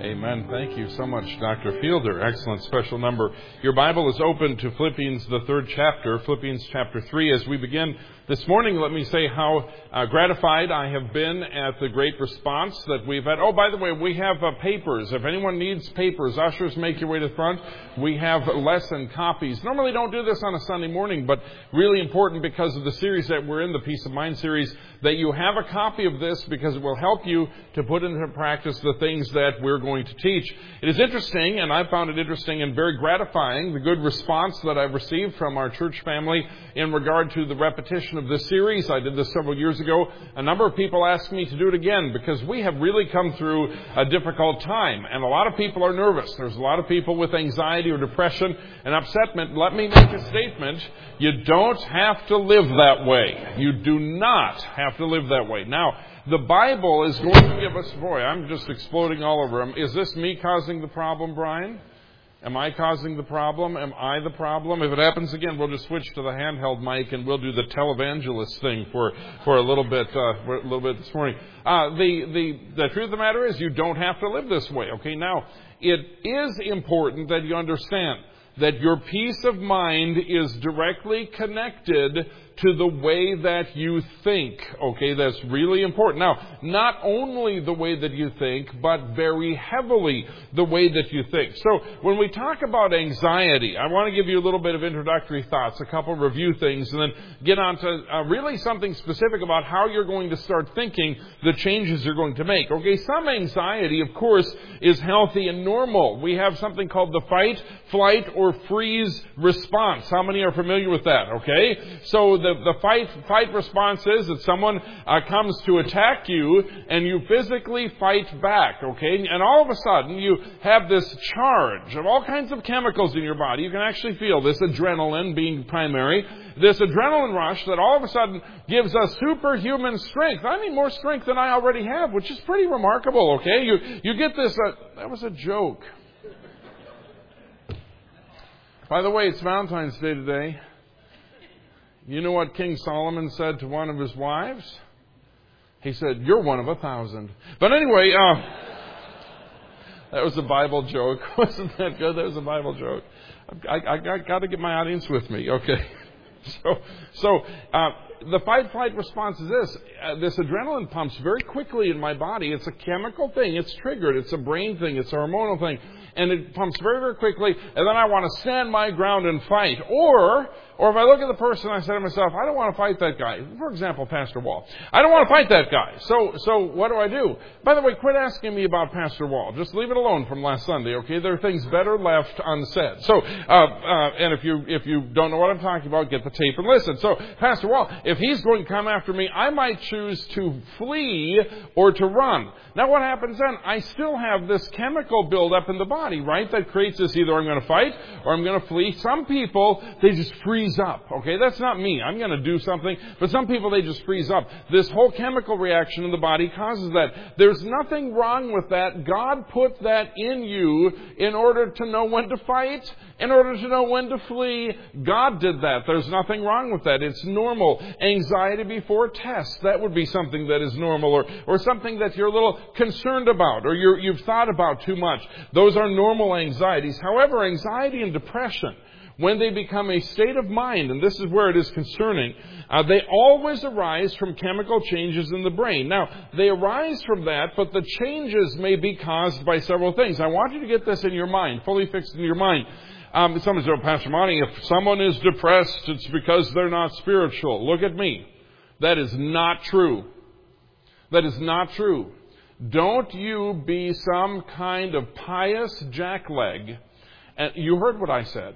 Amen. Thank you so much, Dr. Fielder. Excellent special number. Your Bible is open to Philippians, the 3rd chapter, Philippians chapter 3. As we begin this morning, let me say how gratified I have been at the great response that we've had. Oh, by the way, we have papers. If anyone needs papers, ushers, make your way to the front. We have lesson copies. Normally don't do this on a Sunday morning, but really important because of the series that we're in, the Peace of Mind series, that you have a copy of this because it will help you to put into practice the things that we're going to teach. It is interesting, and I found it interesting and very gratifying, the good response that I've received from our church family in regard to the repetition of this series. I did this several years ago. A number of people asked me to do it again because we have really come through a difficult time, and a lot of people are nervous. There's a lot of people with anxiety or depression and upsetment. Let me make a statement. You don't have to live that way. You do not have to live that way. Now, the Bible is going to give us... Boy, I'm just exploding all over him. Is this me causing the problem, Brian? Am I causing the problem? Am I the problem? If it happens again, we'll just switch to the handheld mic and we'll do the televangelist thing for a little bit this morning. The truth of the matter is you don't have to live this way. Okay, now, it is important that you understand that your peace of mind is directly connected to the way that you think. Okay, that's really important. Now, not only the way that you think, but very heavily the way that you think. So, when we talk about anxiety, I want to give you a little bit of introductory thoughts, a couple of review things, and then get on to really something specific about how you're going to start thinking the changes you're going to make. Okay, some anxiety, of course, is healthy and normal. We have something called the fight, flight, or freeze response. How many are familiar with that? Okay, so the fight response is that someone comes to attack you and you physically fight back, okay? And all of a sudden you have this charge of all kinds of chemicals in your body. You can actually feel this adrenaline being primary, this adrenaline rush that all of a sudden gives us superhuman strength. I mean, more strength than I already have, which is pretty remarkable, okay? You get this... that was a joke. By the way, it's Valentine's Day today. You know what King Solomon said to one of his wives? He said, "You're one of 1,000." But anyway, that was a Bible joke. Wasn't that good? That was a Bible joke. I got to get my audience with me. Okay. So the fight-flight response is this. This adrenaline pumps very quickly in my body. It's a chemical thing. It's triggered. It's a brain thing. It's a hormonal thing. And it pumps very, very quickly. And then I want to stand my ground and fight. Or if I look at the person, I say to myself, I don't want to fight that guy. For example, Pastor Wall. I don't want to fight that guy. So what do I do? By the way, quit asking me about Pastor Wall. Just leave it alone from last Sunday, okay? There are things better left unsaid. So, and if you don't know what I'm talking about, get the tape and listen. So, Pastor Wall, if he's going to come after me, I might choose to flee or to run. Now, what happens then? I still have this chemical buildup in the body, right? That creates this either I'm going to fight or I'm going to flee. Some people, they just freeze up. Okay, that's not me. I'm going to do something. But some people, they just freeze up. This whole chemical reaction in the body causes that. There's nothing wrong with that. God put that in you in order to know when to fight, in order to know when to flee. God did that. There's nothing wrong with that. It's normal. Anxiety before tests, that would be something that is normal, or something that you're a little concerned about, or you've thought about too much. Those are normal anxieties. However, anxiety and depression, when they become a state of mind, and this is where it is concerning, they always arise from chemical changes in the brain. Now, they arise from that, but the changes may be caused by several things. I want you to get this in your mind, fully fixed in your mind. Someone said, Pastor Monty, if someone is depressed, it's because they're not spiritual. Look at me. That is not true. That is not true. Don't you be some kind of pious jackleg. And you heard what I said.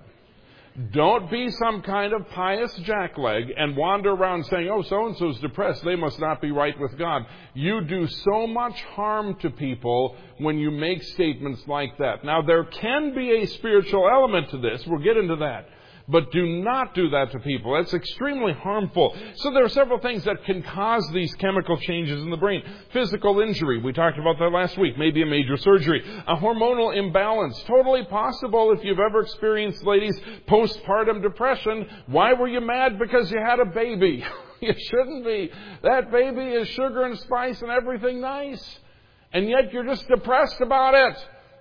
Don't be some kind of pious jackleg and wander around saying, oh, so-and-so's depressed. They must not be right with God. You do so much harm to people when you make statements like that. Now, there can be a spiritual element to this. We'll get into that. But do not do that to people. That's extremely harmful. So there are several things that can cause these chemical changes in the brain. Physical injury. We talked about that last week. Maybe a major surgery. A hormonal imbalance. Totally possible if you've ever experienced, ladies, postpartum depression. Why were you mad? Because you had a baby. You shouldn't be. That baby is sugar and spice and everything nice. And yet you're just depressed about it.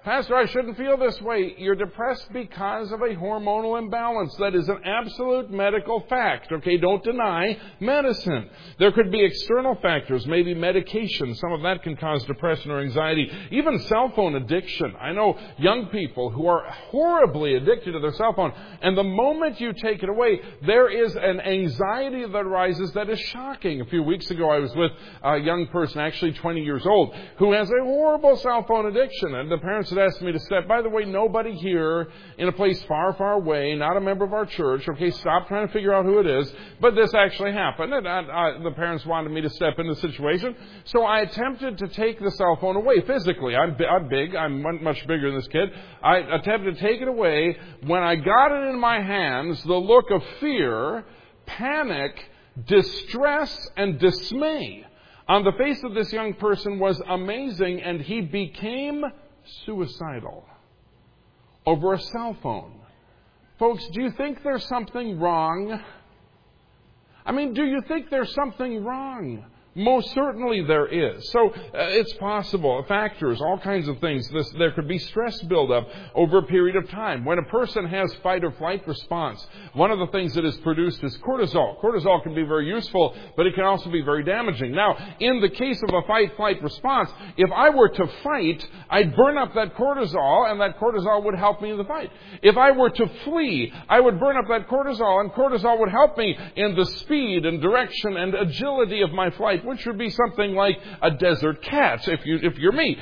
Pastor, I shouldn't feel this way. You're depressed because of a hormonal imbalance. That is an absolute medical fact. Okay, don't deny medicine. There could be external factors, maybe medication. Some of that can cause depression or anxiety. Even cell phone addiction. I know young people who are horribly addicted to their cell phone. And the moment you take it away, there is an anxiety that arises that is shocking. A few weeks ago, I was with a young person, actually 20 years old, who has a horrible cell phone addiction. And the parents had asked me to step. By the way, nobody here in a place far, far away, not a member of our church. Okay, stop trying to figure out who it is. But this actually happened. And the parents wanted me to step in the situation. So I attempted to take the cell phone away physically. I'm big. I'm much bigger than this kid. I attempted to take it away. When I got it in my hands, the look of fear, panic, distress, and dismay on the face of this young person was amazing, and he became suicidal over a cell phone. Folks, do you think there's something wrong? I mean, do you think there's something wrong? Most certainly there is. So it's possible. Factors, all kinds of things. There could be stress buildup over a period of time. When a person has fight or flight response, one of the things that is produced is cortisol. Cortisol can be very useful, but it can also be very damaging. Now, in the case of a fight-flight response, if I were to fight, I'd burn up that cortisol, and that cortisol would help me in the fight. If I were to flee, I would burn up that cortisol, and cortisol would help me in the speed and direction and agility of my flight, which would be something like a desert cat, if you're me.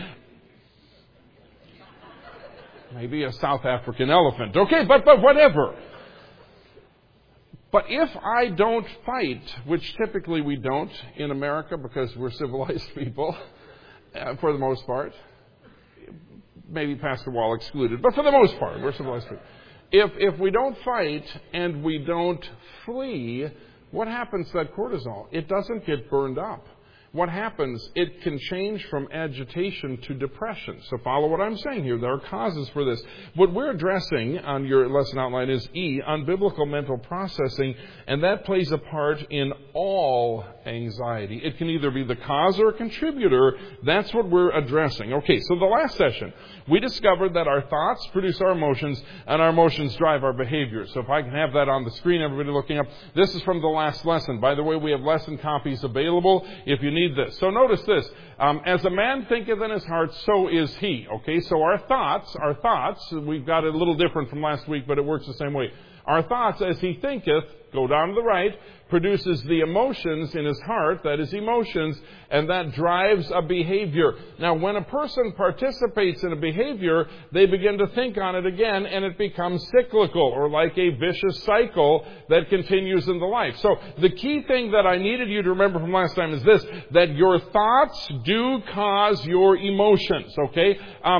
Maybe a South African elephant. Okay, but whatever. But if I don't fight, which typically we don't in America because we're civilized people, for the most part, maybe Pastor Wall excluded, but for the most part, we're civilized people. If we don't fight and we don't flee, what happens to that cortisol? It doesn't get burned up. What happens? It can change from agitation to depression. So follow what I'm saying here. There are causes for this. What we're addressing on your lesson outline is E, unbiblical mental processing, and that plays a part in all anxiety. It can either be the cause or a contributor. That's what we're addressing. Okay, so the last session, we discovered that our thoughts produce our emotions, and our emotions drive our behavior. So if I can have that on the screen, everybody looking up. This is from the last lesson. By the way, we have lesson copies available if you need this. So notice this. As a man thinketh in his heart, so is he. Okay, so our thoughts, we've got it a little different from last week, but it works the same way. Our thoughts, as he thinketh, go down to the right, produces the emotions in his heart, that is emotions, and that drives a behavior. Now, when a person participates in a behavior, they begin to think on it again, and it becomes cyclical, or like a vicious cycle that continues in the life. So, the key thing that I needed you to remember from last time is this, that your thoughts do cause your emotions, okay?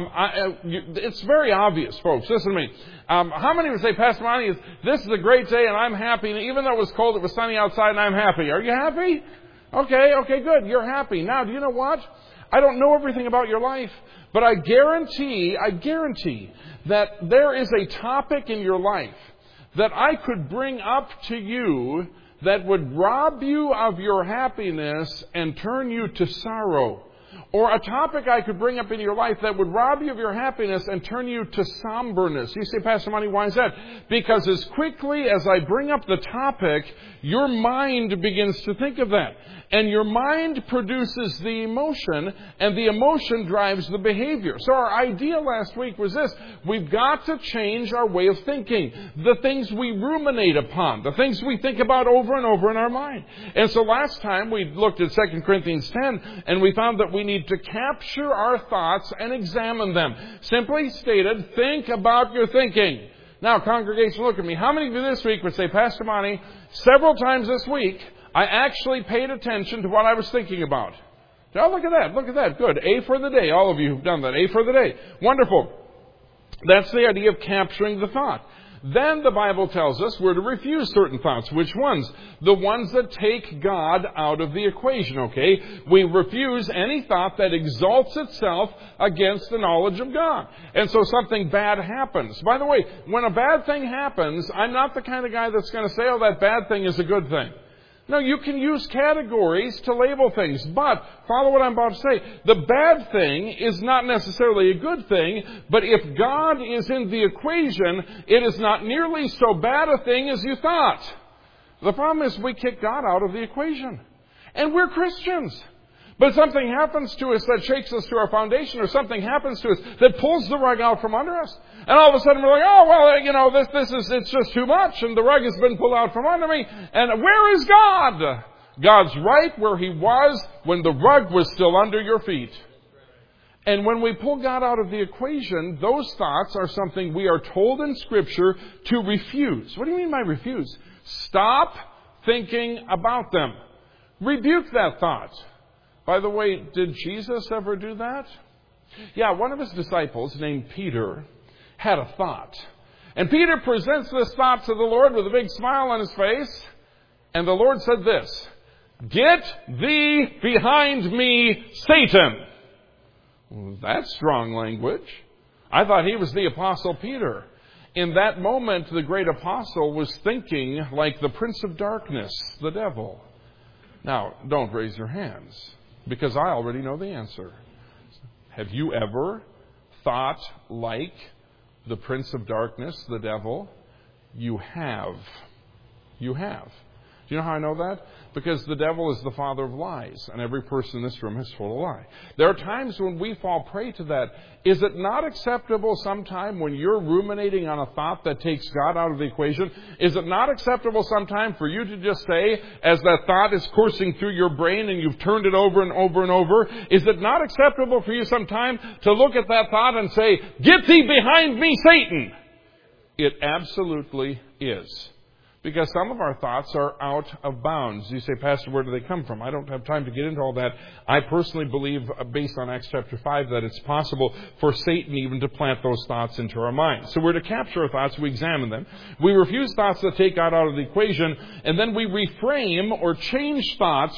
It's very obvious, folks. Listen to me. How many would say, Pastor Monty, this is a great day and I'm happy, and even though it was cold, it was sunny outside and I'm happy. Are you happy? Okay, good. You're happy. Now, do you know what? I don't know everything about your life, but I guarantee that there is a topic in your life that I could bring up to you that would rob you of your happiness and turn you to sorrow. Or a topic I could bring up in your life that would rob you of your happiness and turn you to somberness. You say, Pastor Monty, why is that? Because as quickly as I bring up the topic, your mind begins to think of that. And your mind produces the emotion, and the emotion drives the behavior. So our idea last week was this. We've got to change our way of thinking. The things we ruminate upon. The things we think about over and over in our mind. And so last time we looked at 2 Corinthians 10, and we found that we need to capture our thoughts and examine them. Simply stated, think about your thinking. Now, congregation, look at me. How many of you this week would say, Pastor Monty, several times this week, I actually paid attention to what I was thinking about? Oh, look at that. Good. A for the day. All of you who've done that. A for the day. Wonderful. That's the idea of capturing the thought. Then the Bible tells us we're to refuse certain thoughts. Which ones? The ones that take God out of the equation, okay? We refuse any thought that exalts itself against the knowledge of God. And so something bad happens. By the way, when a bad thing happens, I'm not the kind of guy that's going to say, oh, that bad thing is a good thing. No, you can use categories to label things, but follow what I'm about to say. The bad thing is not necessarily a good thing, but if God is in the equation, it is not nearly so bad a thing as you thought. The problem is we kick God out of the equation. And we're Christians. But something happens to us that shakes us to our foundation, or something happens to us that pulls the rug out from under us. And all of a sudden we're like, oh, well, it's just too much, and the rug has been pulled out from under me. And where is God? God's right where He was when the rug was still under your feet. And when we pull God out of the equation, those thoughts are something we are told in Scripture to refuse. What do you mean by refuse? Stop thinking about them. Rebuke that thought. By the way, did Jesus ever do that? Yeah, one of His disciples named Peter had a thought. And Peter presents this thought to the Lord with a big smile on his face. And the Lord said this, "Get thee behind me, Satan." Well, that's strong language. I thought he was the Apostle Peter. In that moment, the great apostle was thinking like the Prince of Darkness, the devil. Now, don't raise your hands, because I already know the answer. Have you ever thought like the Prince of Darkness, the devil? You have. You have. Do you know how I know that? Because the devil is the father of lies, and every person in this room is full of lie. There are times when we fall prey to that. Is it not acceptable sometime when you're ruminating on a thought that takes God out of the equation? Is it not acceptable sometime for you to just say, as that thought is coursing through your brain and you've turned it over and over and over, is it not acceptable for you sometime to look at that thought and say, "Get thee behind me, Satan"? It absolutely is. Because some of our thoughts are out of bounds. You say, "Pastor, where do they come from?" I don't have time to get into all that. I personally believe, based on Acts chapter 5, that it's possible for Satan even to plant those thoughts into our minds. So we're to capture our thoughts, we examine them. We refuse thoughts that take God out of the equation, and then we reframe or change thoughts,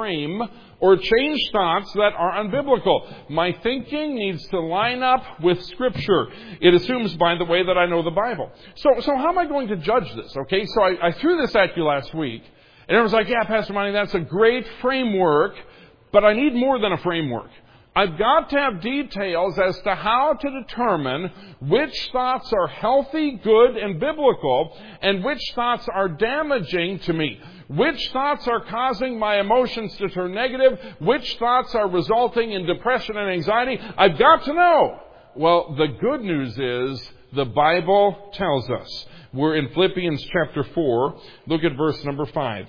or change thoughts that are unbiblical. My thinking needs to line up with Scripture. It assumes, by the way, that I know the Bible. So how am I going to judge this? Okay, so I threw this at you last week, and everyone's like, "Yeah, Pastor Monty, that's a great framework, but I need more than a framework. I've got to have details as to how to determine which thoughts are healthy, good, and biblical, and which thoughts are damaging to me. Which thoughts are causing my emotions to turn negative? Which thoughts are resulting in depression and anxiety? I've got to know." Well, the good news is the Bible tells us. We're in Philippians chapter 4. Look at verse number 5.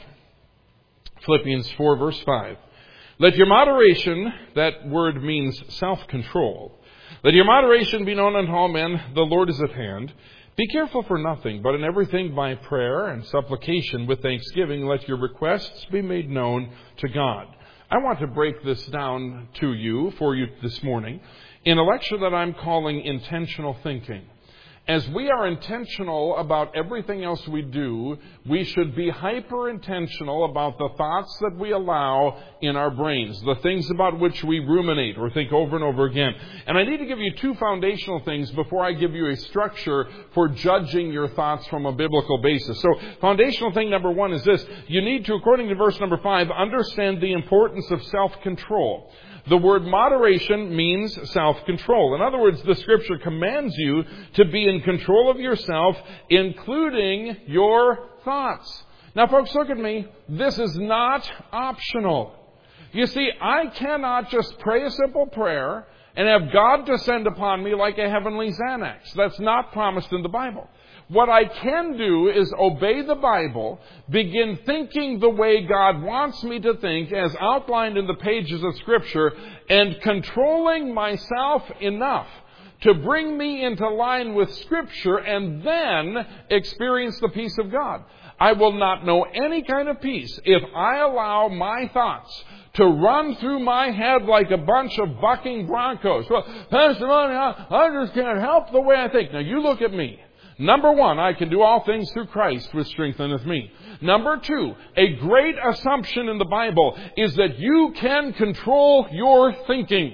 Philippians 4, verse 5. "Let your moderation," that word means self-control, "let your moderation be known unto all men, the Lord is at hand. Be careful for nothing, but in everything by prayer and supplication with thanksgiving, let your requests be made known to God." I want to break this down for you this morning in a lecture that I'm calling Intentional Thinking. As we are intentional about everything else we do, we should be hyper-intentional about the thoughts that we allow in our brains, the things about which we ruminate or think over and over again. And I need to give you two foundational things before I give you a structure for judging your thoughts from a biblical basis. So, foundational thing number one is this. You need to, according to verse number 5, understand the importance of self-control. The word moderation means self-control. In other words, the Scripture commands you to be in control of yourself, including your thoughts. Now, folks, look at me. This is not optional. You see, I cannot just pray a simple prayer and have God descend upon me like a heavenly Xanax. That's not promised in the Bible. What I can do is obey the Bible, begin thinking the way God wants me to think as outlined in the pages of Scripture, and controlling myself enough to bring me into line with Scripture, and then experience the peace of God. I will not know any kind of peace if I allow my thoughts to run through my head like a bunch of bucking broncos. Well, Pastor Monty, I just can't help the way I think. Now, you look at me. Number one, I can do all things through Christ, which strengtheneth me. Number two, a great assumption in the Bible is that you can control your thinking.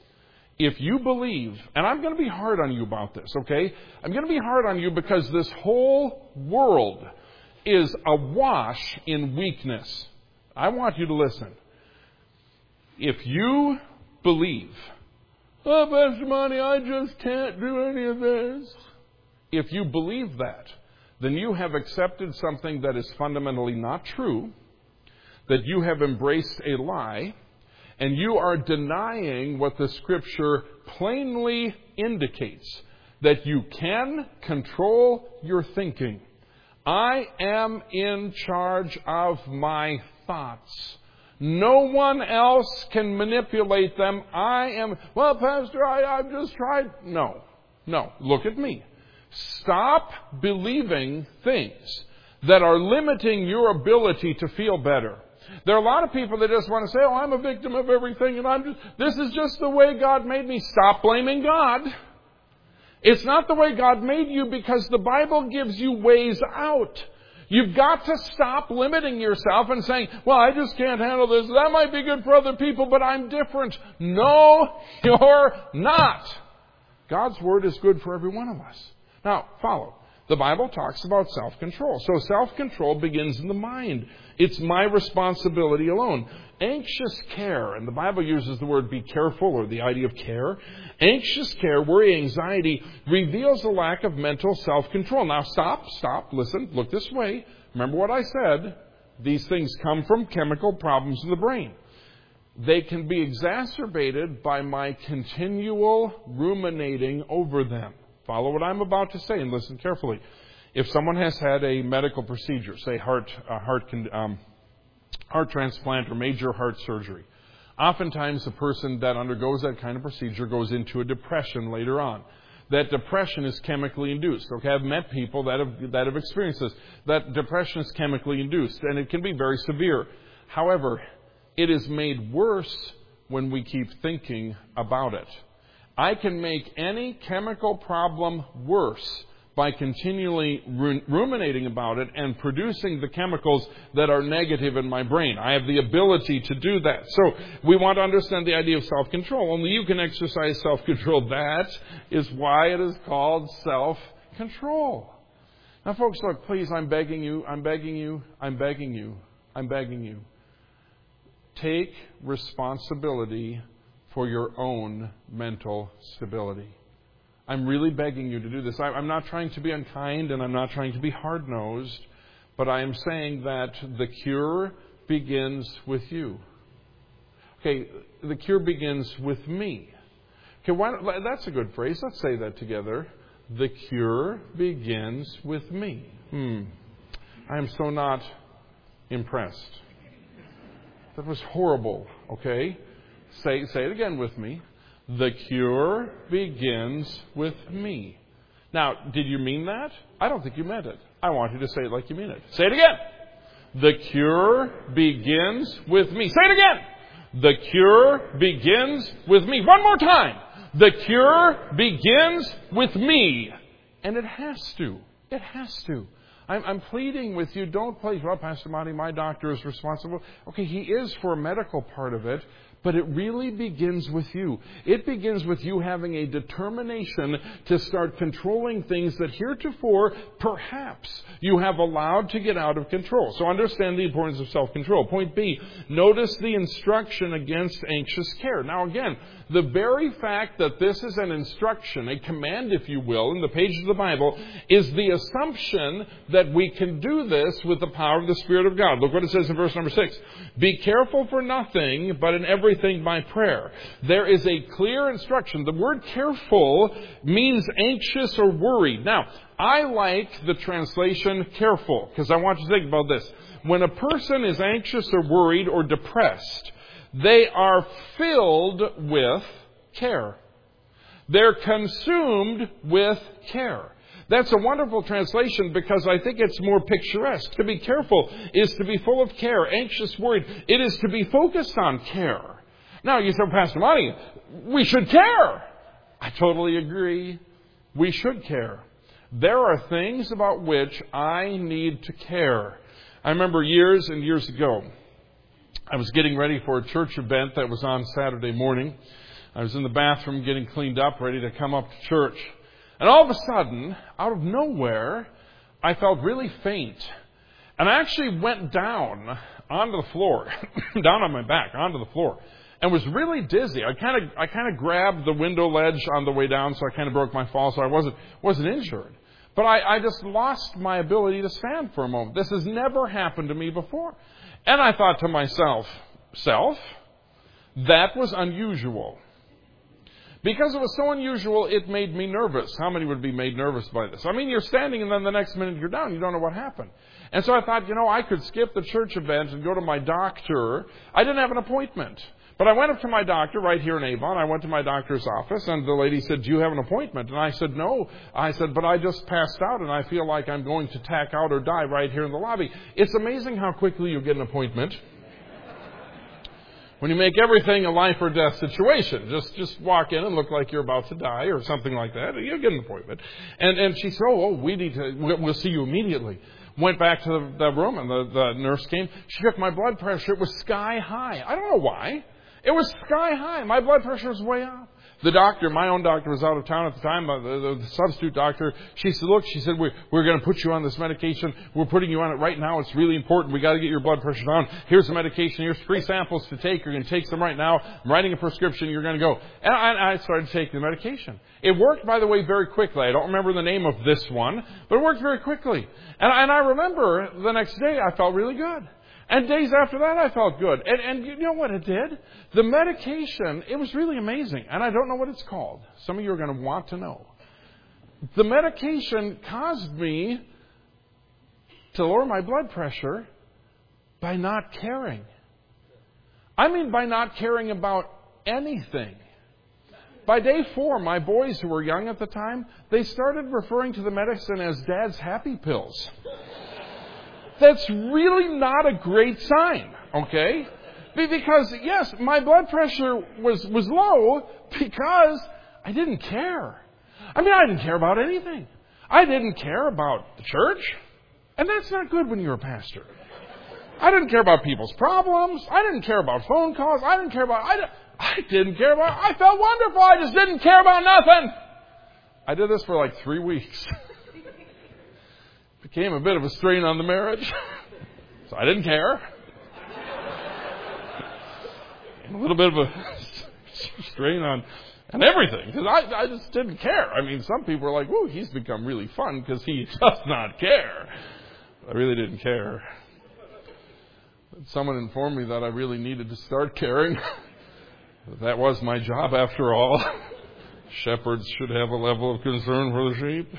If you believe, and I'm going to be hard on you about this, okay? I'm going to be hard on you because this whole world is awash in weakness. I want you to listen. If you believe, oh, Pastor Monty, I just can't do any of this. If you believe that, then you have accepted something that is fundamentally not true, that you have embraced a lie, and you are denying what the Scripture plainly indicates, that you can control your thinking. I am in charge of my thoughts. No one else can manipulate them. Well, Pastor, I've just tried. No. Look at me. Stop believing things that are limiting your ability to feel better. There are a lot of people that just want to say, oh, I'm a victim of everything, and this is just the way God made me. Stop blaming God. It's not the way God made you, because the Bible gives you ways out. You've got to stop limiting yourself and saying, well, I just can't handle this. That might be good for other people, but I'm different. No, you're not. God's Word is good for every one of us. Now, follow. The Bible talks about self-control. So self-control begins in the mind. It's my responsibility alone. Anxious care, and the Bible uses the word be careful, or the idea of care. Anxious care, worry, anxiety, reveals a lack of mental self-control. Now stop, listen, look this way. Remember what I said. These things come from chemical problems in the brain. They can be exacerbated by my continual ruminating over them. Follow what I'm about to say and listen carefully. If someone has had a medical procedure, say heart transplant or major heart surgery, oftentimes the person that undergoes that kind of procedure goes into a depression later on. That depression is chemically induced. Okay, I've met people that have experienced this. That depression is chemically induced, and it can be very severe. However, it is made worse when we keep thinking about it. I can make any chemical problem worse by continually ruminating about it and producing the chemicals that are negative in my brain. I have the ability to do that. So we want to understand the idea of self-control. Only you can exercise self-control. That is why it is called self-control. Now, folks, look, please, I'm begging you. Take responsibility for your own mental stability. I'm really begging you to do this. I'm not trying to be unkind, and I'm not trying to be hard-nosed, but I am saying that the cure begins with you. Okay, the cure begins with me. Okay, that's a good phrase. Let's say that together. The cure begins with me. I am so not impressed. That was horrible, okay? Say it again with me. The cure begins with me. Now, did you mean that? I don't think you meant it. I want you to say it like you mean it. Say it again. The cure begins with me. Say it again. The cure begins with me. One more time. The cure begins with me. And it has to. It has to. I'm pleading with you, don't plead, well, Pastor Monty, my doctor is responsible. Okay, he is for a medical part of it, but it really begins with you. It begins with you having a determination to start controlling things that heretofore, perhaps, you have allowed to get out of control. So understand the importance of self-control. Point B, notice the instruction against anxious care. Now again, the very fact that this is an instruction, a command, if you will, in the pages of the Bible, is the assumption that we can do this with the power of the Spirit of God. Look what it says in verse number 6. Be careful for nothing, but in everything by prayer. There is a clear instruction. The word careful means anxious or worried. Now, I like the translation careful, because I want you to think about this. When a person is anxious or worried or depressed, they are filled with care. They're consumed with care. That's a wonderful translation because I think it's more picturesque. To be careful is to be full of care, anxious, worried. It is to be focused on care. Now, you say, Pastor Monty, we should care. I totally agree. We should care. There are things about which I need to care. I remember years and years ago, I was getting ready for a church event that was on Saturday morning. I was in the bathroom getting cleaned up, ready to come up to church. And all of a sudden, out of nowhere, I felt really faint. And I actually went down onto the floor, down on my back, onto the floor, and was really dizzy. I kind of grabbed the window ledge on the way down, so I kind of broke my fall, so I wasn't injured. But I just lost my ability to stand for a moment. This has never happened to me before. And I thought to myself, that was unusual. Because it was so unusual, it made me nervous. How many would be made nervous by this? I mean, you're standing and then the next minute you're down. You don't know what happened. And so I thought, I could skip the church event and go to my doctor. I didn't have an appointment. But I went up to my doctor right here in Avon. I went to my doctor's office, and the lady said, "Do you have an appointment?" And I said, "No." I said, "But I just passed out, and I feel like I'm going to tack out or die right here in the lobby." It's amazing how quickly you get an appointment. When you make everything a life or death situation, just walk in and look like you're about to die or something like that, and you get an appointment. And she said, we'll see you immediately. Went back to the room, and the nurse came. She took my blood pressure. It was sky high. I don't know why. It was sky high. My blood pressure was way up. The doctor, my own doctor, was out of town at the time. The substitute doctor, she said, "Look," she said, we're going to put you on this medication. We're putting you on it right now. It's really important. We got to get your blood pressure down. Here's the medication. Here's 3 samples to take. You're going to take some right now. I'm writing a prescription. You're going to go." And I started taking the medication. It worked, by the way, very quickly. I don't remember the name of this one, but it worked very quickly. And I remember the next day I felt really good. And days after that, I felt good. And you know what it did? The medication, it was really amazing. And I don't know what it's called. Some of you are going to want to know. The medication caused me to lower my blood pressure by not caring. I mean, by not caring about anything. By day 4, my boys, who were young at the time, they started referring to the medicine as Dad's Happy Pills. That's really not a great sign, okay? Because, yes, my blood pressure was low because I didn't care. I mean, I didn't care about anything. I didn't care about the church. And that's not good when you're a pastor. I didn't care about people's problems. I didn't care about phone calls. I didn't care about... I felt wonderful. I just didn't care about nothing. I did this for like 3 weeks. Became a bit of a strain on the marriage. So I didn't care. A little bit of a strain on everything. Because I just didn't care. I mean, some people are like, "Ooh, he's become really fun because he does not care." I really didn't care. Someone informed me that I really needed to start caring. That was my job after all. Shepherds should have a level of concern for the sheep.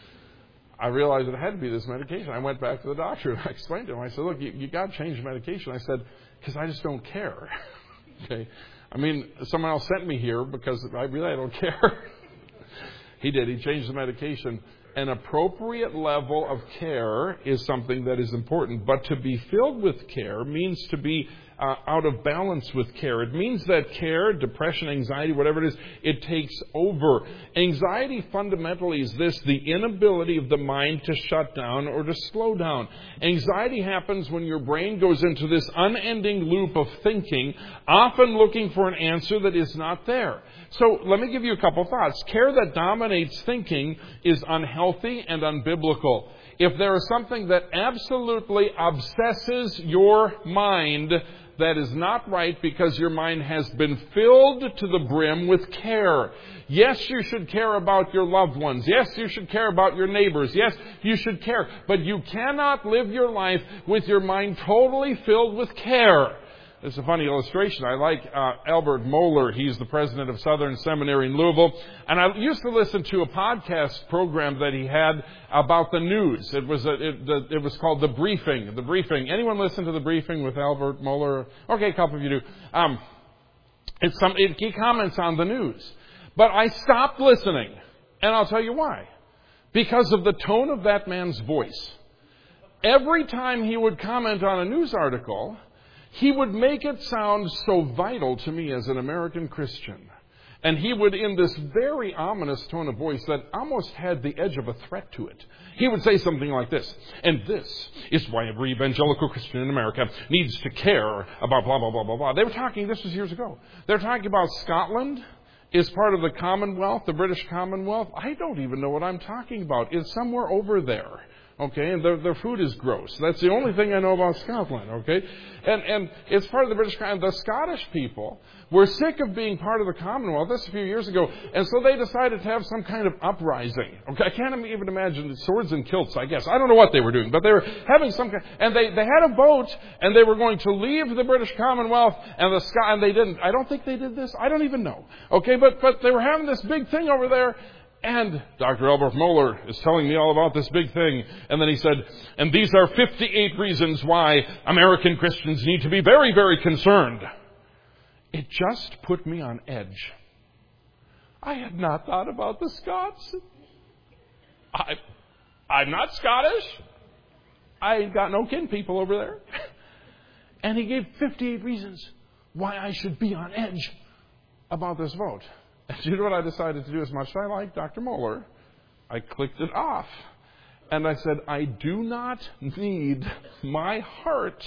I realized it had to be this medication. I went back to the doctor and I explained to him. I said, "Look, you got to change the medication." I said, "Because I just don't care." Okay. I mean, someone else sent me here because I don't care. He did. He changed the medication. An appropriate level of care is something that is important. But to be filled with care means to be out of balance with care. It means that care, depression, anxiety, whatever it is, it takes over. Anxiety fundamentally is this: the inability of the mind to shut down or to slow down. Anxiety happens when your brain goes into this unending loop of thinking, often looking for an answer that is not there. So let me give you a couple thoughts. Care that dominates thinking is unhealthy and unbiblical. If there is something that absolutely obsesses your mind, that is not right, because your mind has been filled to the brim with care. Yes, you should care about your loved ones. Yes, you should care about your neighbors. Yes, you should care. But you cannot live your life with your mind totally filled with care. It's a funny illustration. I like Albert Mohler. He's the president of Southern Seminary in Louisville. And I used to listen to a podcast program that he had about the news. It was called The Briefing. The Briefing. Anyone listen to The Briefing with Albert Mohler? Okay, a couple of you do. He comments on the news. But I stopped listening. And I'll tell you why. Because of the tone of that man's voice. Every time he would comment on a news article, he would make it sound so vital to me as an American Christian. And he would, in this very ominous tone of voice that almost had the edge of a threat to it, he would say something like this: "And this is why every evangelical Christian in America needs to care about blah, blah, blah, blah, blah." They were talking, this was years ago, they're talking about Scotland is part of the Commonwealth, the British Commonwealth. I don't even know what I'm talking about. It's somewhere over there. okay, and their food is gross. That's the only thing I know about Scotland, okay? And it's part of the British Crown. The Scottish people were sick of being part of the Commonwealth. This a few years ago, and so they decided to have some kind of uprising. Okay, I can't even imagine swords and kilts, I guess. I don't know what they were doing, but they were having some kind, and they had a vote, and they were going to leave the British Commonwealth, and they didn't. I don't think they did this. I don't even know. Okay, but they were having this big thing over there. And Dr. Albert Mohler is telling me all about this big thing. And then he said, and these are 58 reasons why American Christians need to be very, very concerned. It just put me on edge. I had not thought about the Scots. I'm not Scottish. I ain't got no kin people over there. And he gave 58 reasons why I should be on edge about this vote. And you know what I decided to do? As much as I like Dr. Mohler, I clicked it off. And I said, I do not need my heart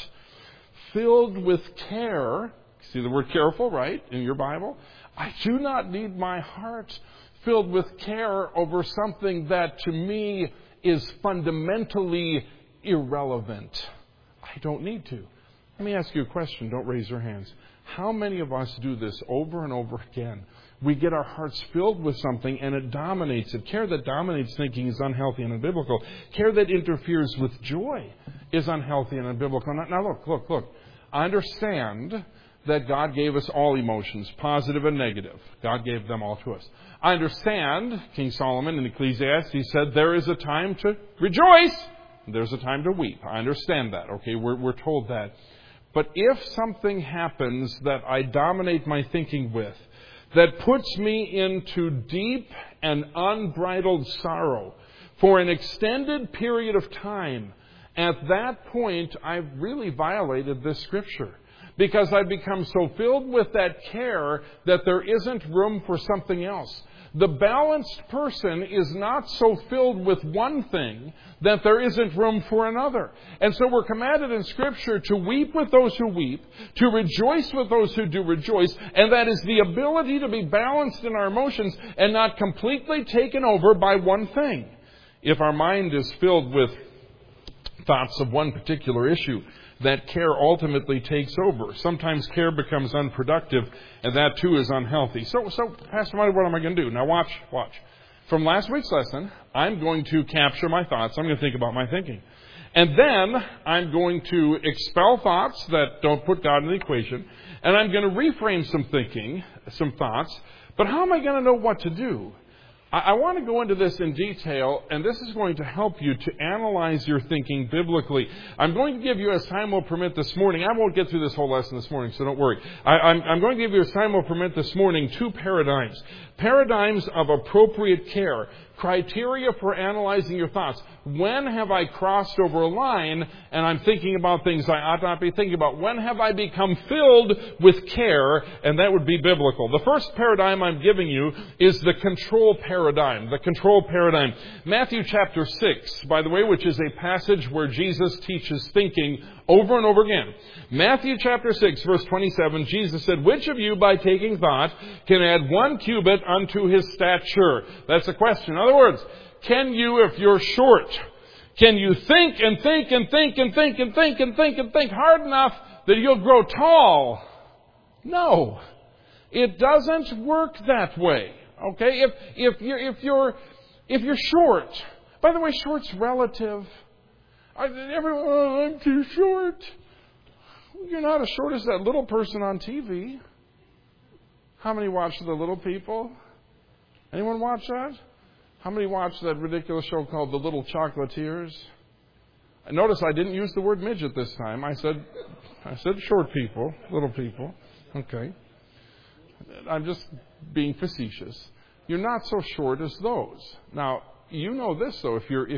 filled with care. See the word careful, right, in your Bible? I do not need my heart filled with care over something that to me is fundamentally irrelevant. I don't need to. Let me ask you a question. Don't raise your hands. How many of us do this over and over again? We get our hearts filled with something and it dominates it. Care that dominates thinking is unhealthy and unbiblical. Care that interferes with joy is unhealthy and unbiblical. Now look. I understand that God gave us all emotions, positive and negative. God gave them all to us. I understand, King Solomon in Ecclesiastes said, there is a time to rejoice, there's a time to weep. I understand that, okay? We're told that. But if something happens that I dominate my thinking with, that puts me into deep and unbridled sorrow for an extended period of time, at that point, I've really violated this scripture. Because I've become so filled with that care that there isn't room for something else. The balanced person is not so filled with one thing that there isn't room for another. And so we're commanded in Scripture to weep with those who weep, to rejoice with those who do rejoice, and that is the ability to be balanced in our emotions and not completely taken over by one thing. If our mind is filled with thoughts of one particular issue, that care ultimately takes over. Sometimes care becomes unproductive, and that too is unhealthy. So Pastor Marty, what am I going to do? Now watch. From last week's lesson, I'm going to capture my thoughts. I'm going to think about my thinking. And then I'm going to expel thoughts that don't put God in the equation. And I'm going to reframe some thinking, some thoughts. But how am I going to know what to do? I want to go into this in detail, and this is going to help you to analyze your thinking biblically. I'm going to give you, as time will permit this morning, I won't get through this whole lesson this morning, so don't worry. I'm going to give you, as time will permit this morning, two paradigms. Paradigms of appropriate care. Criteria for analyzing your thoughts. When have I crossed over a line and I'm thinking about things I ought not be thinking about? When have I become filled with care? And that would be biblical. The first paradigm I'm giving you is the control paradigm. The control paradigm. Matthew chapter 6, by the way, which is a passage where Jesus teaches thinking over and over again. Matthew chapter 6, verse 27, Jesus said, which of you by taking thought can add 1 cubit unto his stature? That's a question. In other words, can you, if you're short, can you think and think and think and think and think and think and think hard enough that you'll grow tall? No. It doesn't work that way. Okay? If you're short, by the way, short's relative. Everyone, oh, I'm too short. You're not as short as that little person on TV. How many watch The Little People? Anyone watch that? How many watch that ridiculous show called The Little Chocolatiers? Notice I didn't use the word midget this time. I said short people, little people. Okay. I'm just being facetious. You're not so short as those. Now, you know this though,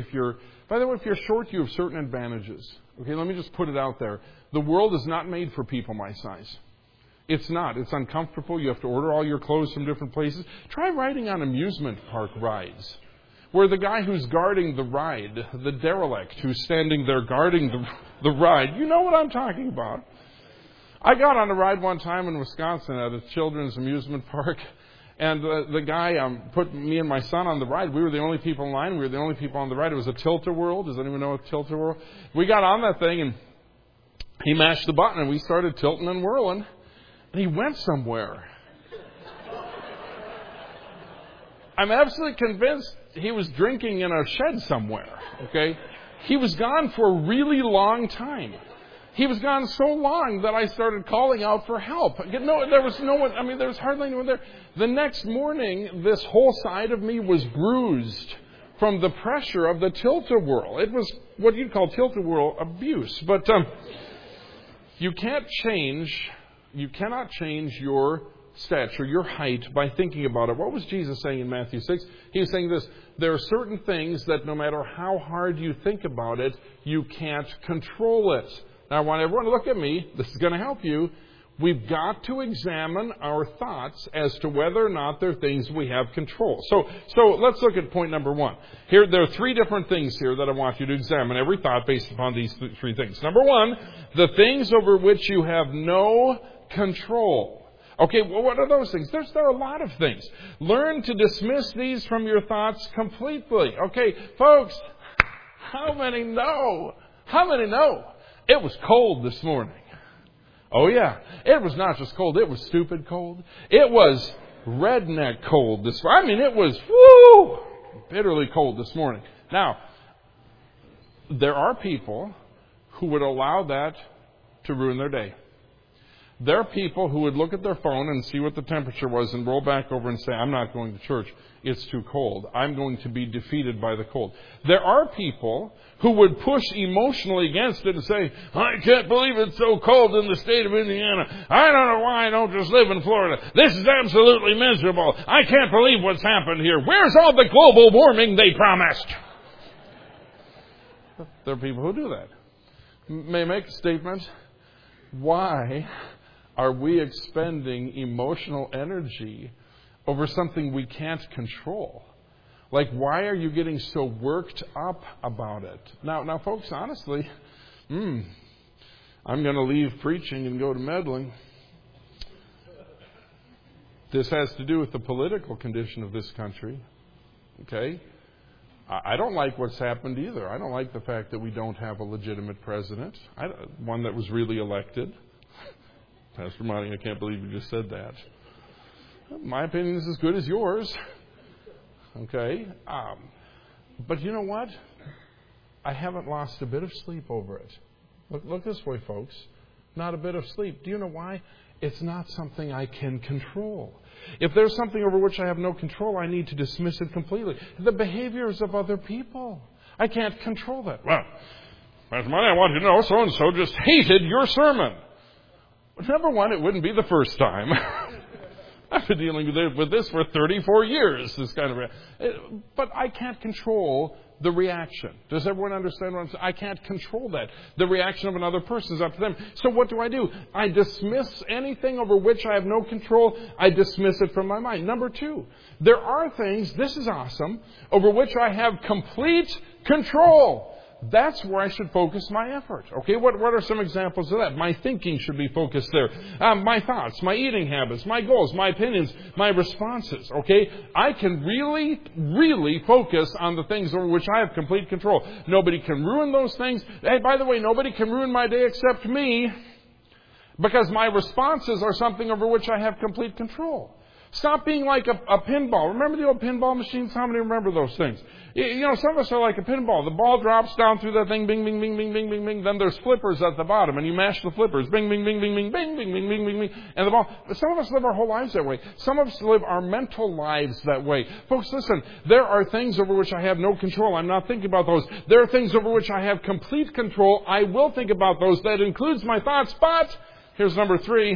by the way, if you're short, you have certain advantages. Okay, let me just put it out there. The world is not made for people my size. It's not. It's uncomfortable. You have to order all your clothes from different places. Try riding on amusement park rides, where the guy who's guarding the ride, the derelict who's standing there guarding the ride, you know what I'm talking about. I got on a ride one time in Wisconsin at a children's amusement park, And the guy put me and my son on the ride. We were the only people in line. We were the only people on the ride. It was a Tilt-A-Whirl. Does anyone know a Tilt-A-Whirl? We got on that thing, and he mashed the button, and we started tilting and whirling. And he went somewhere. I'm absolutely convinced he was drinking in a shed somewhere, okay? He was gone for a really long time. He was gone so long that I started calling out for help. No, there was no one. I mean, there was hardly anyone there. The next morning, this whole side of me was bruised from the pressure of the Tilt-A-Whirl. It was what you'd call Tilt-A-Whirl abuse. But you cannot change your stature, your height, by thinking about it. What was Jesus saying in Matthew 6? He was saying this: there are certain things that no matter how hard you think about it, you can't control it. Now, I want everyone to look at me. This is going to help you. We've got to examine our thoughts as to whether or not they're things we have control. So let's look at point number one. Here, there are three different things here that I want you to examine every thought based upon these three things. Number one, the things over which you have no control. Okay, well, what are those things? There are a lot of things. Learn to dismiss these from your thoughts completely. Okay, folks, how many know? How many know? It was cold this morning. Oh, yeah. It was not just cold. It was stupid cold. It was redneck cold this morning. I mean, it was, bitterly cold this morning. Now, there are people who would allow that to ruin their day. There are people who would look at their phone and see what the temperature was and roll back over and say, I'm not going to church. It's too cold. I'm going to be defeated by the cold. There are people who would push emotionally against it and say, I can't believe it's so cold in the state of Indiana. I don't know why I don't just live in Florida. This is absolutely miserable. I can't believe what's happened here. Where's all the global warming they promised? There are people who do that. May I make a statement? Why are we expending emotional energy over something we can't control? Like, why are you getting so worked up about it? Now, folks, honestly, I'm going to leave preaching and go to meddling. This has to do with the political condition of this country. Okay? I don't like what's happened either. I don't like the fact that we don't have a legitimate president, one that was really elected. Pastor Monty, I can't believe you just said that. My opinion is as good as yours. Okay? But you know what? I haven't lost a bit of sleep over it. Look this way, folks. Not a bit of sleep. Do you know why? It's not something I can control. If there's something over which I have no control, I need to dismiss it completely. The behaviors of other people. I can't control that. Well, Pastor Monty, I want you to know so-and-so just hated your sermon. Number one, it wouldn't be the first time. I've been dealing with this for 34 years, this kind of... But I can't control the reaction. Does everyone understand what I'm saying? I can't control that. The reaction of another person is up to them. So what do? I dismiss anything over which I have no control. I dismiss it from my mind. Number two, there are things, this is awesome, over which I have complete control. That's where I should focus my effort. Okay, what are some examples of that? My thinking should be focused there. My thoughts, my eating habits, my goals, my opinions, my responses. Okay, I can really, really focus on the things over which I have complete control. Nobody can ruin those things. Hey, by the way, nobody can ruin my day except me, because my responses are something over which I have complete control. Stop being like a pinball. Remember the old pinball machines? How many remember those things? You know, some of us are like a pinball. The ball drops down through that thing, bing, bing, bing, bing, bing, bing, bing. Then there's flippers at the bottom, and you mash the flippers, bing, bing, bing, bing, bing, bing, bing, bing, bing, bing, bing, and the ball. Some of us live our whole lives that way. Some of us live our mental lives that way. Folks, listen, there are things over which I have no control. I'm not thinking about those. There are things over which I have complete control. I will think about those. That includes my thoughts. But here's number three.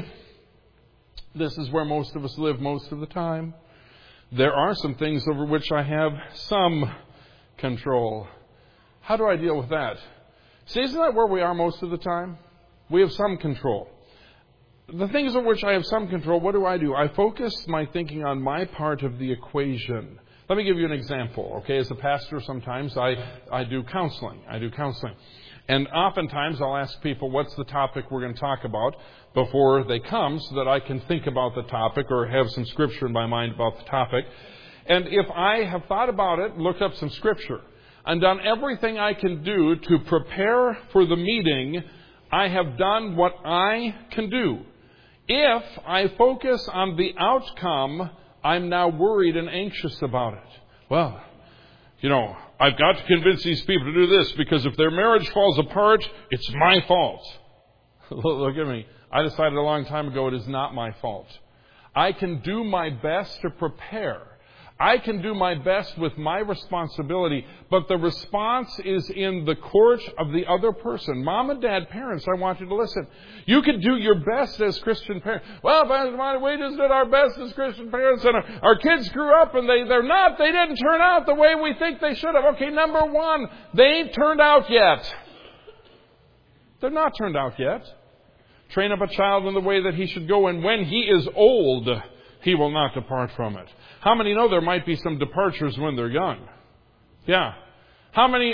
This is where most of us live most of the time. There are some things over which I have some control. How do I deal with that? See, isn't that where we are most of the time? We have some control. The things over which I have some control, what do? I focus my thinking on my part of the equation. Let me give you an example. Okay, as a pastor, sometimes I do counseling. And oftentimes I'll ask people, what's the topic we're going to talk about before they come so that I can think about the topic or have some scripture in my mind about the topic. And if I have thought about it, looked up some scripture, and done everything I can do to prepare for the meeting, I have done what I can do. If I focus on the outcome, I'm now worried and anxious about it. Well, I've got to convince these people to do this because if their marriage falls apart, it's my fault. Look at me. I decided a long time ago it is not my fault. I can do my best to prepare. I can do my best with my responsibility, but the response is in the court of the other person. Mom and Dad, parents, I want you to listen. You can do your best as Christian parents. Well, Pastor, we just did our best as Christian parents, and our kids grew up, and they didn't turn out the way we think they should have. Okay, number one, they ain't turned out yet. They're not turned out yet. Train up a child in the way that he should go, and when he is old, he will not depart from it. How many know there might be some departures when they're young? Yeah. How many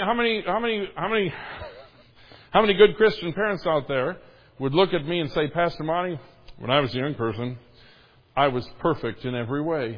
good Christian parents out there would look at me and say, Pastor Monty, when I was a young person, I was perfect in every way.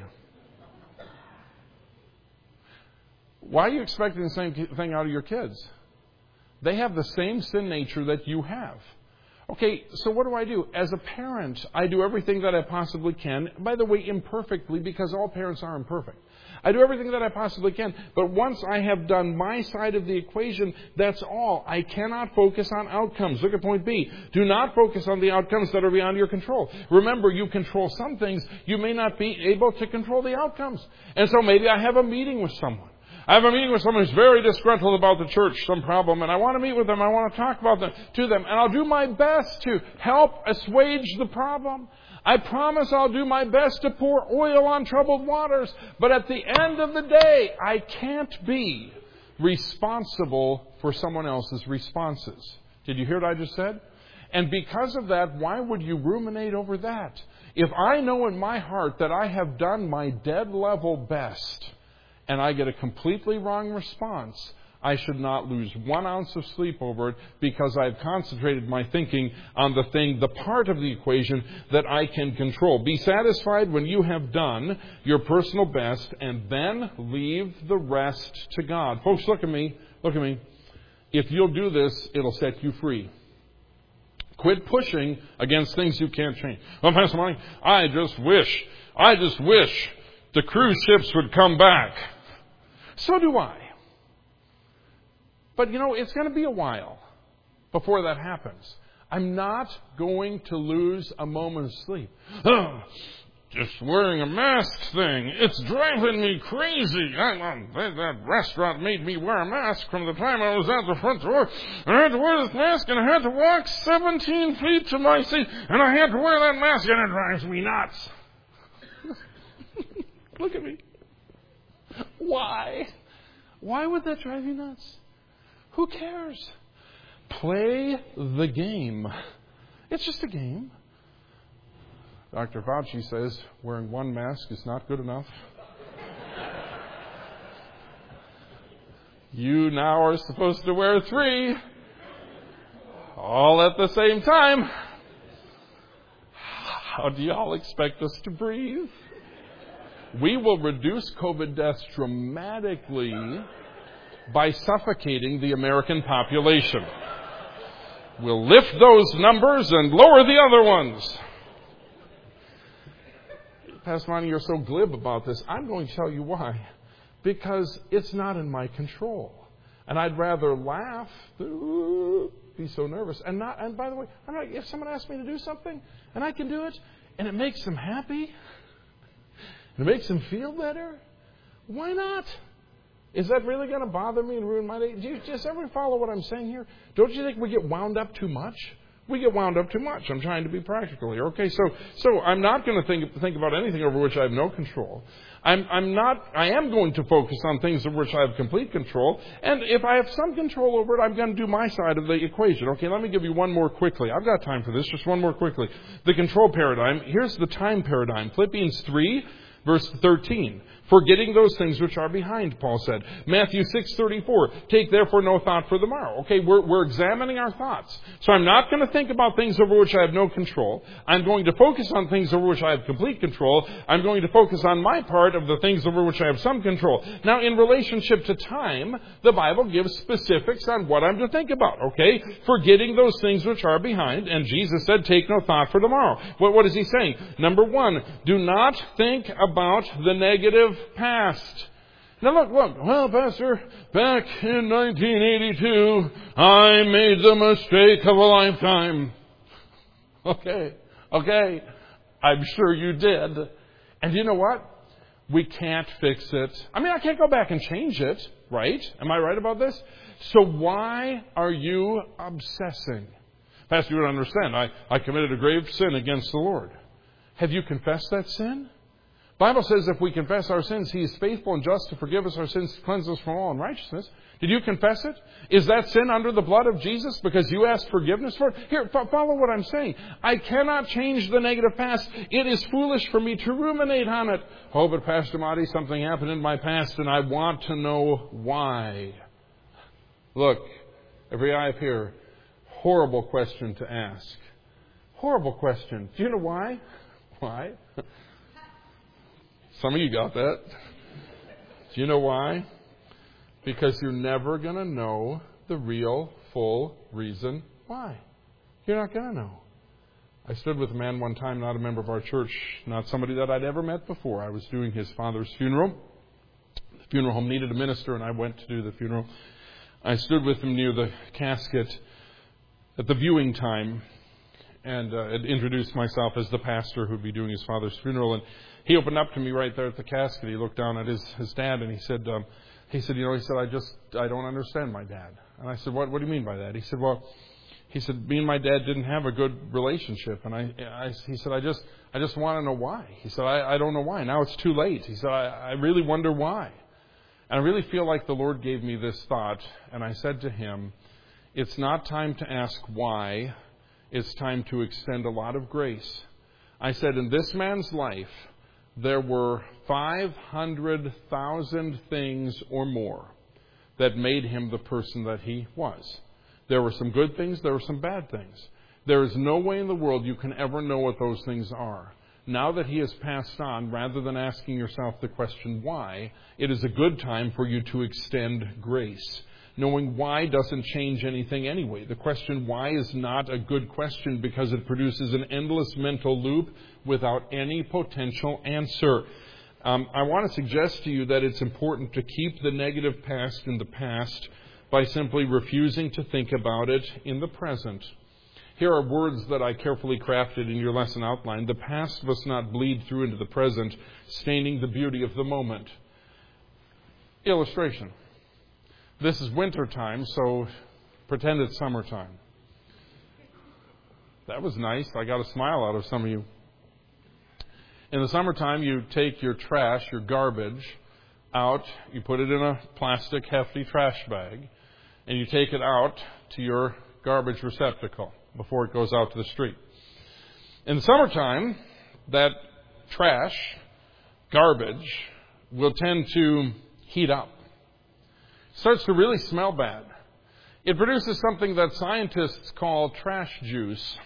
Why are you expecting the same thing out of your kids? They have the same sin nature that you have. Okay, so what do? As a parent, I do everything that I possibly can. By the way, imperfectly, because all parents are imperfect. I do everything that I possibly can. But once I have done my side of the equation, that's all. I cannot focus on outcomes. Look at point B. Do not focus on the outcomes that are beyond your control. Remember, you control some things. You may not be able to control the outcomes. And so maybe I have a meeting with someone. I have a meeting with someone who's very disgruntled about the church, some problem, and I want to meet with them. I want to talk about them to them, and I'll do my best to help assuage the problem. I promise I'll do my best to pour oil on troubled waters. But at the end of the day, I can't be responsible for someone else's responses. Did you hear what I just said? And because of that, why would you ruminate over that? If I know in my heart that I have done my dead level best, and I get a completely wrong response, I should not lose 1 ounce of sleep over it because I've concentrated my thinking on the part of the equation that I can control. Be satisfied when you have done your personal best and then leave the rest to God. Folks, look at me. If you'll do this, it'll set you free. Quit pushing against things you can't change. Well, Pastor Mike, I just wish the cruise ships would come back. So do I. But it's going to be a while before that happens. I'm not going to lose a moment of sleep. Just wearing a mask thing, it's driving me crazy. That restaurant made me wear a mask from the time I was at the front door. I had to wear this mask and I had to walk 17 feet to my seat. And I had to wear that mask and it drives me nuts. Look at me. Why? Why would that drive you nuts? Who cares? Play the game. It's just a game. Dr. Fauci says wearing one mask is not good enough. You now are supposed to wear 3, all at the same time. How do y'all expect us to breathe? We will reduce COVID deaths dramatically by suffocating the American population. We'll lift those numbers and lower the other ones. Pastor Monty, you're so glib about this. I'm going to tell you why. Because it's not in my control. And I'd rather laugh, be so nervous. And by the way, if someone asks me to do something and I can do it and it makes them happy, and it makes them feel better, why not? Is that really going to bother me and ruin my day? Do you just ever follow what I'm saying here? Don't you think we get wound up too much? We get wound up too much. I'm trying to be practical here. Okay, so I'm not going to think about anything over which I have no control. I am going to focus on things over which I have complete control. And if I have some control over it, I'm going to do my side of the equation. Okay, let me give you one more quickly. I've got time for this. Just one more quickly. The control paradigm. Here's the time paradigm. Philippians 3, verse 13. Forgetting those things which are behind, Paul said. Matthew 6:34, take therefore no thought for the morrow. Okay, we're examining our thoughts. So I'm not going to think about things over which I have no control. I'm going to focus on things over which I have complete control. I'm going to focus on my part of the things over which I have some control. Now, in relationship to time, the Bible gives specifics on what I'm to think about. Okay, forgetting those things which are behind. And Jesus said, take no thought for the morrow. What is he saying? Number one, do not think about the negative past. Now look, well, Pastor, back in 1982, I made the mistake of a lifetime. Okay, I'm sure you did. And you know what? We can't fix it. I mean, I can't go back and change it, right? Am I right about this? So why are you obsessing? Pastor, you don't understand. I committed a grave sin against the Lord. Have you confessed that sin? The Bible says if we confess our sins, He is faithful and just to forgive us our sins, to cleanse us from all unrighteousness. Did you confess it? Is that sin under the blood of Jesus because you asked forgiveness for it? Here, follow what I'm saying. I cannot change the negative past. It is foolish for me to ruminate on it. Oh, but Pastor Marty, something happened in my past and I want to know why. Look, every eye up here, horrible question to ask. Horrible question. Do you know why? Why? Some of you got that. Do you know why? Because you're never going to know the real, full reason why. You're not going to know. I stood with a man one time, not a member of our church, not somebody that I'd ever met before. I was doing his father's funeral. The funeral home needed a minister, and I went to do the funeral. I stood with him near the casket at the viewing time and had introduced myself as the pastor who would be doing his father's funeral. And he opened up to me right there at the casket. He looked down at his dad and he said, I don't understand my dad. And I said, what do you mean by that? He said, me and my dad didn't have a good relationship. And he said, I just want to know why. He said, I don't know why. Now it's too late. He said, I really wonder why. And I really feel like the Lord gave me this thought. And I said to him, it's not time to ask why. It's time to extend a lot of grace. I said, in this man's life, there were 500,000 things or more that made him the person that he was. There were some good things, there were some bad things. There is no way in the world you can ever know what those things are. Now that he has passed on, rather than asking yourself the question why, it is a good time for you to extend grace. Knowing why doesn't change anything anyway. The question why is not a good question because it produces an endless mental loop without any potential answer. I want to suggest to you that it's important to keep the negative past in the past by simply refusing to think about it in the present. Here are words that I carefully crafted in your lesson outline. The past must not bleed through into the present, staining the beauty of the moment. Illustration. This is winter time, so pretend it's summertime. That was nice. I got a smile out of some of you. In the summertime, you take your trash, your garbage, out. You put it in a plastic, hefty trash bag, and you take it out to your garbage receptacle before it goes out to the street. In the summertime, that trash, garbage, will tend to heat up. Starts to really smell bad. It produces something that scientists call trash juice,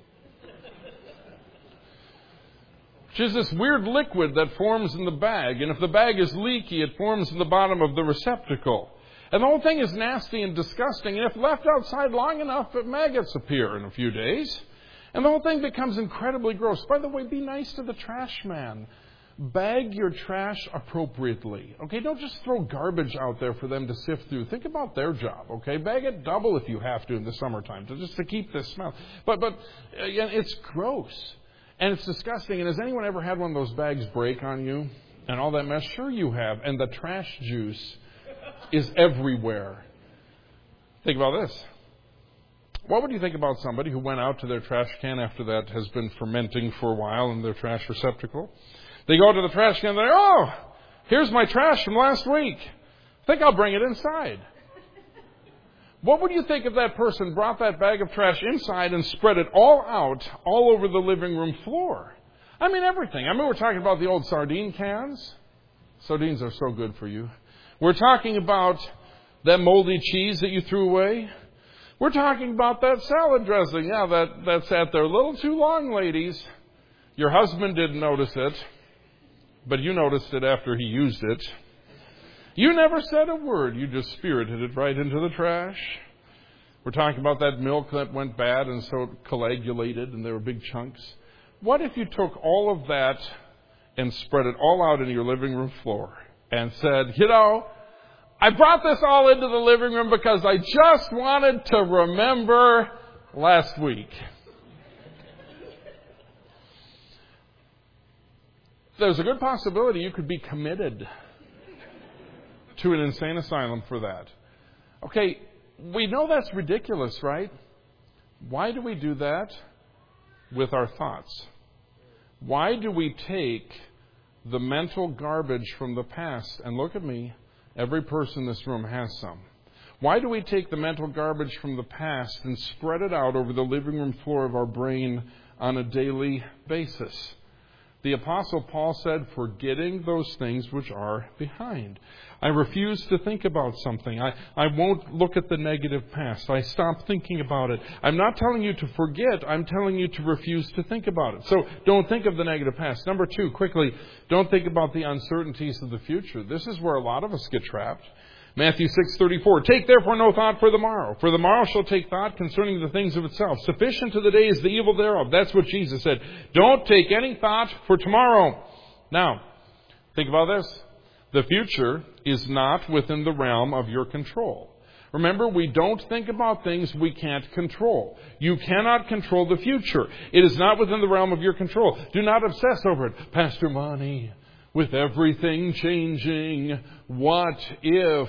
which is this weird liquid that forms in the bag. And if the bag is leaky, it forms in the bottom of the receptacle. And the whole thing is nasty and disgusting. And if left outside long enough, maggots appear in a few days. And the whole thing becomes incredibly gross. By the way, be nice to the trash man. Bag your trash appropriately. Okay, don't just throw garbage out there for them to sift through. Think about their job. Okay, bag it double if you have to in the summertime, just to keep this smell. But it's gross and it's disgusting. And has anyone ever had one of those bags break on you and all that mess? Sure, you have. And the trash juice is everywhere. Think about this. What would you think about somebody who went out to their trash can after that has been fermenting for a while in their trash receptacle? They go to the trash can and they're, oh, here's my trash from last week. I think I'll bring it inside. What would you think if that person brought that bag of trash inside and spread it all out, all over the living room floor? I mean, everything. I mean, we're talking about the old sardine cans. Sardines are so good for you. We're talking about that moldy cheese that you threw away. We're talking about that salad dressing. Yeah, that sat there a little too long, ladies. Your husband didn't notice it, but you noticed it after he used it. You never said a word. You just spirited it right into the trash. We're talking about that milk that went bad and so it coagulated and there were big chunks. What if you took all of that and spread it all out in your living room floor and said, I brought this all into the living room because I just wanted to remember last week. There's a good possibility you could be committed to an insane asylum for that. Okay, we know that's ridiculous, right? Why do we do that with our thoughts? Why do we take the mental garbage from the past? And look at me, every person in this room has some. Why do we take the mental garbage from the past and spread it out over the living room floor of our brain on a daily basis? The Apostle Paul said, forgetting those things which are behind. I refuse to think about something. I won't look at the negative past. I stop thinking about it. I'm not telling you to forget. I'm telling you to refuse to think about it. So don't think of the negative past. Number 2, quickly, don't think about the uncertainties of the future. This is where a lot of us get trapped. Matthew 6:34, take therefore no thought for the morrow shall take thought concerning the things of itself. Sufficient to the day is the evil thereof. That's what Jesus said. Don't take any thought for tomorrow. Now, think about this. The future is not within the realm of your control. Remember, we don't think about things we can't control. You cannot control the future. It is not within the realm of your control. Do not obsess over it. Pastor Monty, with everything changing, what if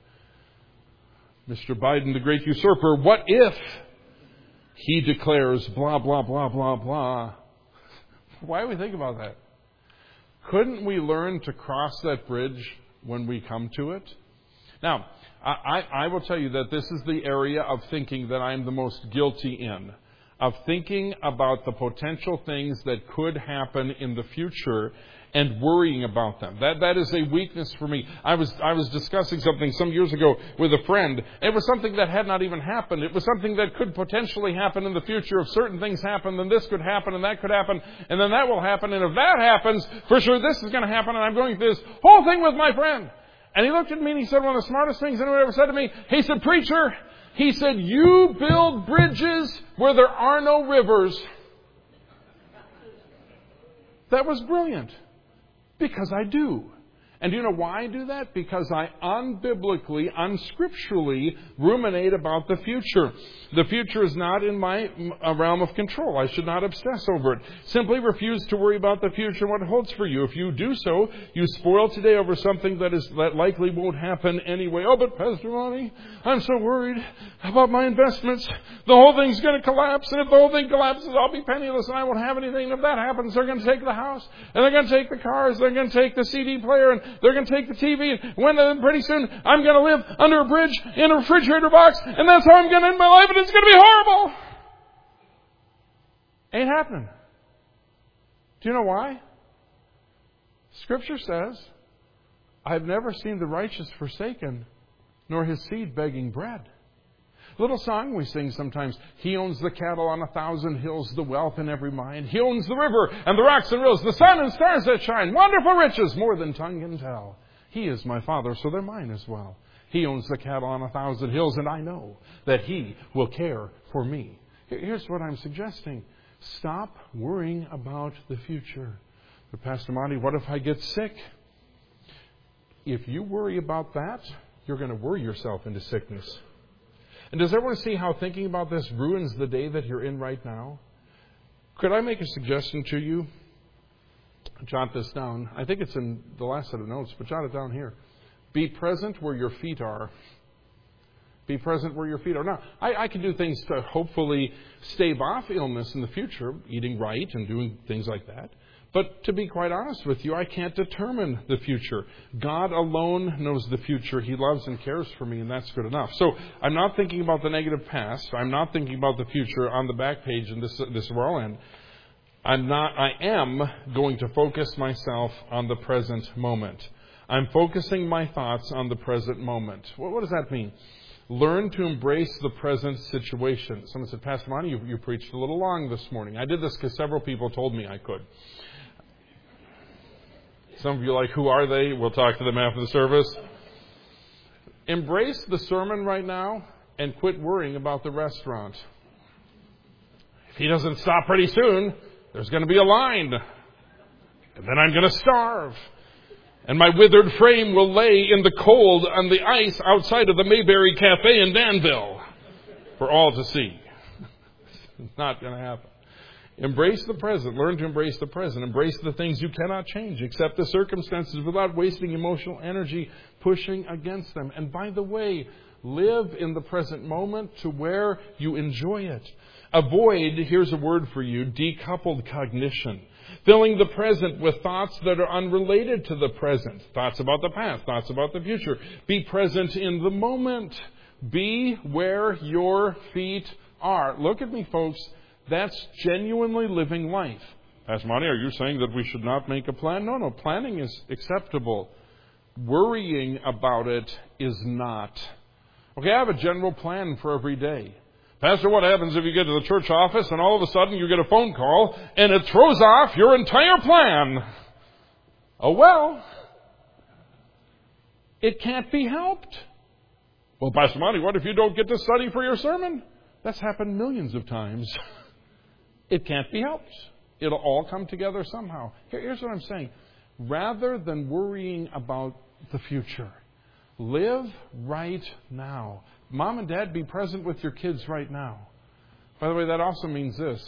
Mr. Biden, the great usurper, what if he declares blah, blah, blah, blah, blah? Why do we think about that? Couldn't we learn to cross that bridge when we come to it? Now, I will tell you that this is the area of thinking that I'm the most guilty in, of thinking about the potential things that could happen in the future and worrying about them. That is a weakness for me. I was discussing something some years ago with a friend. It was something that had not even happened. It was something that could potentially happen in the future. If certain things happen, then this could happen and that could happen, and then that will happen. And if that happens, for sure this is going to happen. And I'm going through this whole thing with my friend. And he looked at me and he said one of the smartest things anyone ever said to me. He said, preacher, he said, you build bridges where there are no rivers. That was brilliant. Because I do. And do you know why I do that? Because I unbiblically, unscripturally ruminate about the future. The future is not in my realm of control. I should not obsess over it. Simply refuse to worry about the future and what it holds for you. If you do so, you spoil today over something that likely won't happen anyway. Oh, but Pastor Monty, I'm so worried about my investments. The whole thing's going to collapse. And if the whole thing collapses, I'll be penniless and I won't have anything. And if that happens, they're going to take the house. And they're going to take the cars. They're going to take the CD player. And they're going to take the TV, and pretty soon I'm going to live under a bridge in a refrigerator box, and that's how I'm going to end my life, and it's going to be horrible. Ain't happening. Do you know why? Scripture says, I've never seen the righteous forsaken, nor his seed begging bread. Little song we sing sometimes. He owns the cattle on 1,000 hills, the wealth in every mine. He owns the river and the rocks and rills, the sun and stars that shine. Wonderful riches, more than tongue can tell. He is my Father, so they're mine as well. He owns the cattle on 1,000 hills, and I know that He will care for me. Here's what I'm suggesting. Stop worrying about the future. But Pastor Monty, what if I get sick? If you worry about that, you're going to worry yourself into sickness. And does everyone see how thinking about this ruins the day that you're in right now? Could I make a suggestion to you? Jot this down. I think it's in the last set of notes, but jot it down here. Be present where your feet are. Be present where your feet are. Now, I can do things to hopefully stave off illness in the future, eating right and doing things like that. But to be quite honest with you, I can't determine the future. God alone knows the future. He loves and cares for me, and that's good enough. So I'm not thinking about the negative past. I'm not thinking about the future on the back page, and this is where I'll end. I am going to focus myself on the present moment. I'm focusing my thoughts on the present moment. What does that mean? Learn to embrace the present situation. Someone said, Pastor Monty, you preached a little long this morning. I did this because several people told me I could. Some of you are like, who are they? We'll talk to them after the service. Embrace the sermon right now and quit worrying about the restaurant. If he doesn't stop pretty soon, there's going to be a line. And then I'm going to starve. And my withered frame will lay in the cold on the ice outside of the Mayberry Cafe in Danville for all to see. It's not going to happen. Embrace the present. Learn to embrace the present. Embrace the things you cannot change. Accept the circumstances without wasting emotional energy pushing against them. And by the way, live in the present moment to where you enjoy it. Avoid, here's a word for you, decoupled cognition. Filling the present with thoughts that are unrelated to the present. Thoughts about the past, thoughts about the future. Be present in the moment. Be where your feet are. Look at me, folks. That's genuinely living life. Pastor Monty, are you saying that we should not make a plan? No, planning is acceptable. Worrying about it is not. Okay, I have a general plan for every day. Pastor, what happens if you get to the church office and all of a sudden you get a phone call and it throws off your entire plan? Oh, well, it can't be helped. Well, Pastor Monty, what if you don't get to study for your sermon? That's happened millions of times. It can't be helped. It'll all come together somehow. Here's what I'm saying. Rather than worrying about the future, live right now. Mom and Dad, be present with your kids right now. By the way, that also means this.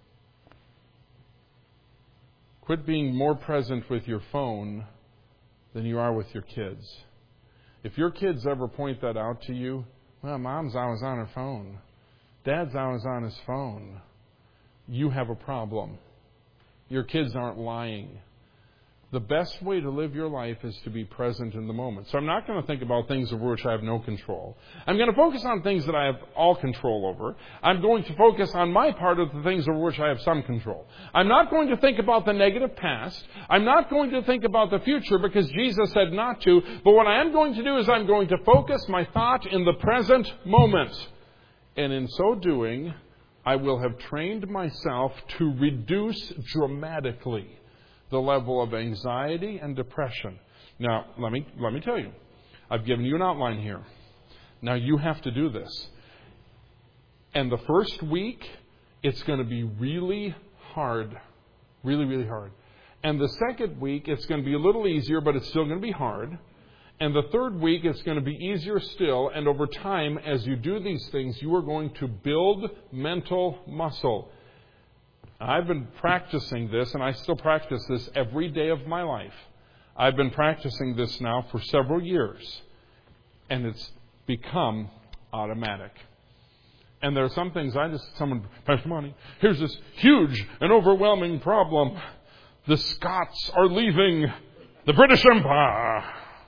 Quit being more present with your phone than you are with your kids. If your kids ever point that out to you, well, Mom's always on her phone. Dad's always on his phone. You have a problem. Your kids aren't lying. The best way to live your life is to be present in the moment. So I'm not going to think about things over which I have no control. I'm going to focus on things that I have all control over. I'm going to focus on my part of the things over which I have some control. I'm not going to think about the negative past. I'm not going to think about the future because Jesus said not to. But what I am going to do is I'm going to focus my thought in the present moment. And in so doing, I will have trained myself to reduce dramatically the level of anxiety and depression. Now, let me tell you. I've given you an outline here. Now, you have to do this. And the first week, it's going to be really hard. Really, really hard. And the second week, it's going to be a little easier, but it's still going to be hard. And the third week, it's going to be easier still. And over time, as you do these things, you are going to build mental muscle. I've been practicing this, and I still practice this every day of my life. I've been practicing this now for several years, and it's become automatic. And there are some things Pastor Monty, here's this huge and overwhelming problem. The Scots are leaving the British Empire.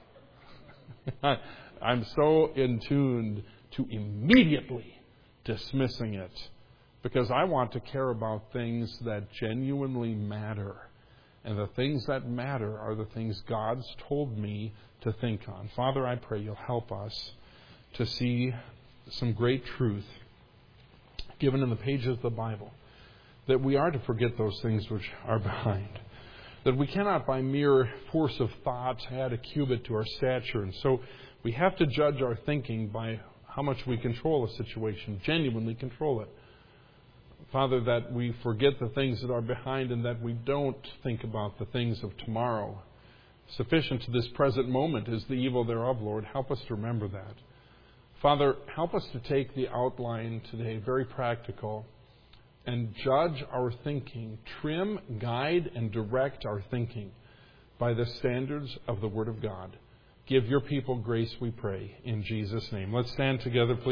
I'm so in tune to immediately dismissing it. Because I want to care about things that genuinely matter. And the things that matter are the things God's told me to think on. Father, I pray you'll help us to see some great truth given in the pages of the Bible. That we are to forget those things which are behind. That we cannot by mere force of thought add a cubit to our stature. And so we have to judge our thinking by how much we control a situation. Genuinely control it. Father, that we forget the things that are behind and that we don't think about the things of tomorrow. Sufficient to this present moment is the evil thereof, Lord. Help us to remember that. Father, help us to take the outline today, very practical, and judge our thinking, trim, guide, and direct our thinking by the standards of the Word of God. Give your people grace, we pray, in Jesus' name. Let's stand together, please.